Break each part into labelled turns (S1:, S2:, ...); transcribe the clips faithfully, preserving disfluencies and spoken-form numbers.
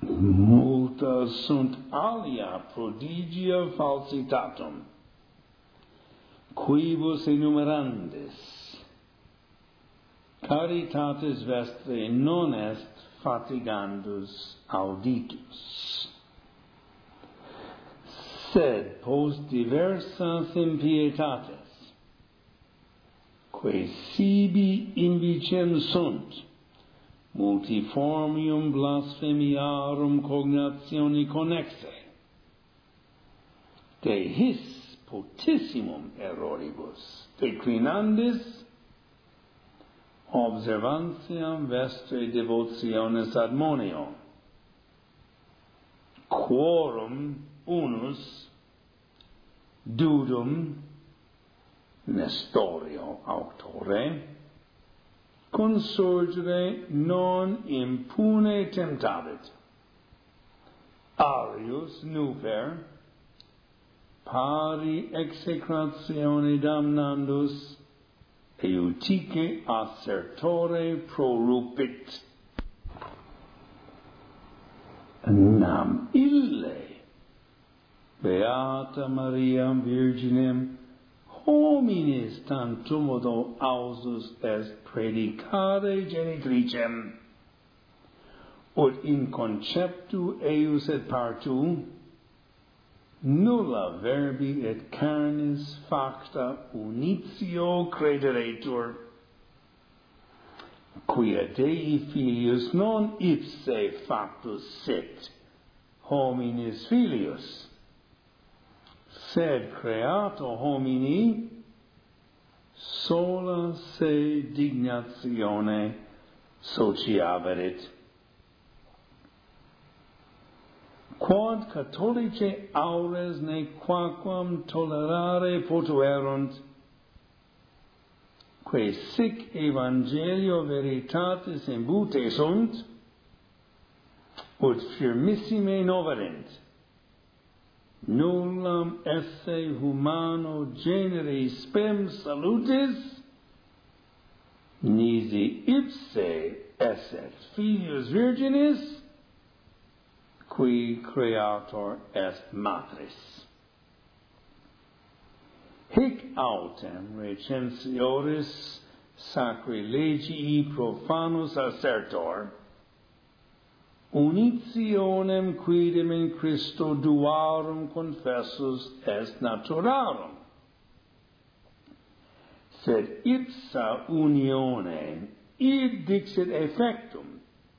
S1: Multa sunt alia prodigia falsitatum, quibus enumerandis, caritatis vestre non est fatigandus auditus, sed post diversas impietates, quae sibi invicem sunt, multiformium blasphemiarum cognationi connexe, de his potissimum erroribus declinandis, observantiam vestre devotionis admonio, quorum unus dudum Nestorio auctore consurgere non impune temptavit, Arius nuper pari execratione damnandus eutique assertore prorupit, nam ille beata Mariam Virginem homines tantum modo ausus est predicare genitricem, ut in conceptu eius et partu nulla verbi et carnis facta unitio crederetur, quia Dei filius non ipse factus sit hominis filius, sed creato homini sola se dignatione sociaverit. Quod catholice aures ne quaquam tolerare potuerunt, quae sic evangelio veritatis imbute sunt, ut firmissime noverint, nullam esse humano genere spem salutis, nisi ipse esset filius virginis, qui creator est matris. Hic autem recensioris sacrilegii profanus assertor, unitionem quidem in Christo duarum confessus est naturarum, sed ipsa unione id dixit effectum,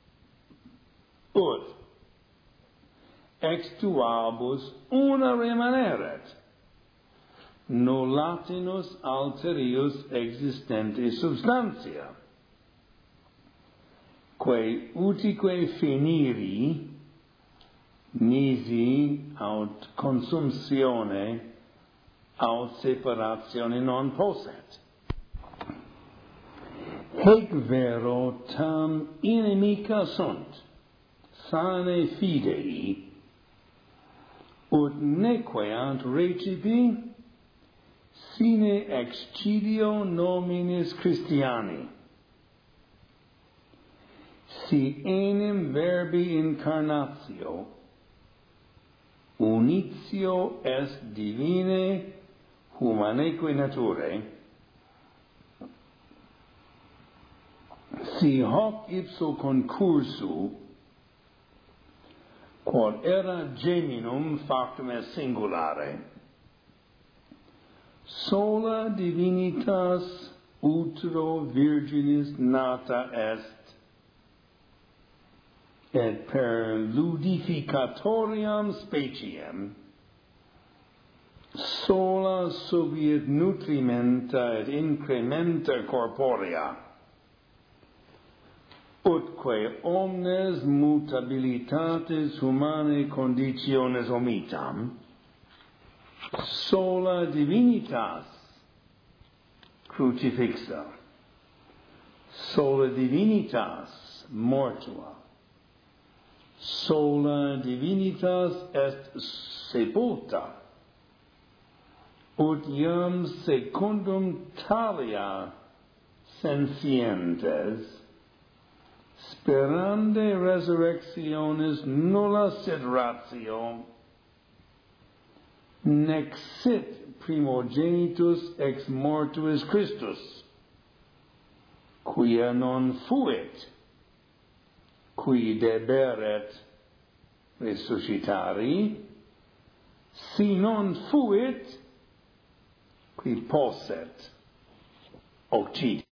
S1: ut ex tuabus una remaneret, nullatinus alterius existente substantia, quae utique finiri nisi aut consumtione aut separatione non posset. Hic vero tam inimica sunt sane fidei, ut nequeant recipi sine excidio nominis Christiani, si enim verbi incarnatio unitio est divine humaneque naturae, si hoc ipso concursu quod era geminum factum est singulare, sola divinitas utero virginis nata est, et per ludificatoriam speciem sola subiet nutrimenta et incrementa corporea, utque omnes mutabilitates humanae conditiones omitam, sola divinitas crucifixa, sola divinitas mortua, sola divinitas est sepulta, ut iam secundum talia sensientes Sperande resurrectionis nulla sed ratio, nec sit primogenitus ex mortuis Christus, quia non fuit, qui deberet resuscitari, si non fuit, qui posset occidere.